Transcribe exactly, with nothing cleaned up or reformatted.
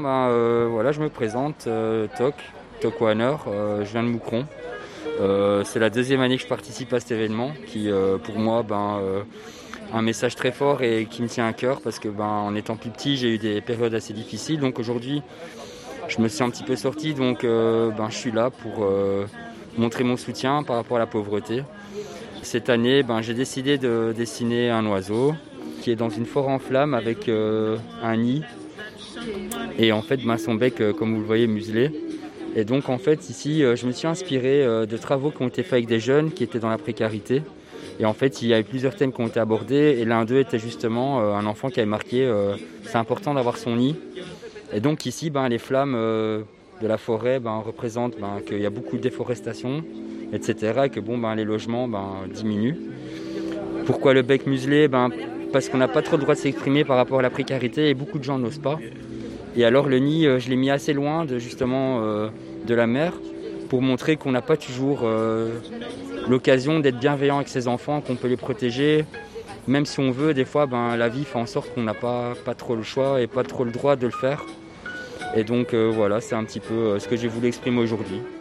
ben, euh, voilà, je me présente, euh, Toc, Toc Wanner, euh, je viens de Moucron. Euh, c'est la deuxième année que je participe à cet événement qui, euh, pour moi, ben, euh, un message très fort et qui me tient à cœur parce que, ben, en étant plus petit, j'ai eu des périodes assez difficiles. Donc aujourd'hui, je me suis un petit peu sorti, donc euh, ben, je suis là pour euh, montrer mon soutien par rapport à la pauvreté. Cette année, ben, j'ai décidé de dessiner un oiseau qui est dans une forêt en flammes avec euh, un nid et en fait ben, son bec, euh, comme vous le voyez, muselé. Et donc en fait ici, euh, je me suis inspiré euh, de travaux qui ont été faits avec des jeunes qui étaient dans la précarité. Et en fait, il y a eu plusieurs thèmes qui ont été abordés et l'un d'eux était justement euh, un enfant qui avait marqué euh, c'est important d'avoir son nid. Et donc ici, ben, les flammes euh, de la forêt ben, représentent ben, qu'il y a beaucoup de déforestation, et cetera. Et que bon, ben, les logements ben, diminuent. Pourquoi le bec muselé? Ben, parce qu'on n'a pas trop le droit de s'exprimer par rapport à la précarité et beaucoup de gens n'osent pas. Et alors le nid, euh, je l'ai mis assez loin de, justement, euh, de la mer pour montrer qu'on n'a pas toujours euh, l'occasion d'être bienveillant avec ses enfants, qu'on peut les protéger. Même si on veut, des fois, ben, la vie fait en sorte qu'on n'a pas, pas trop le choix et pas trop le droit de le faire. Et donc euh, voilà, c'est un petit peu euh, ce que j'ai voulu exprimer aujourd'hui.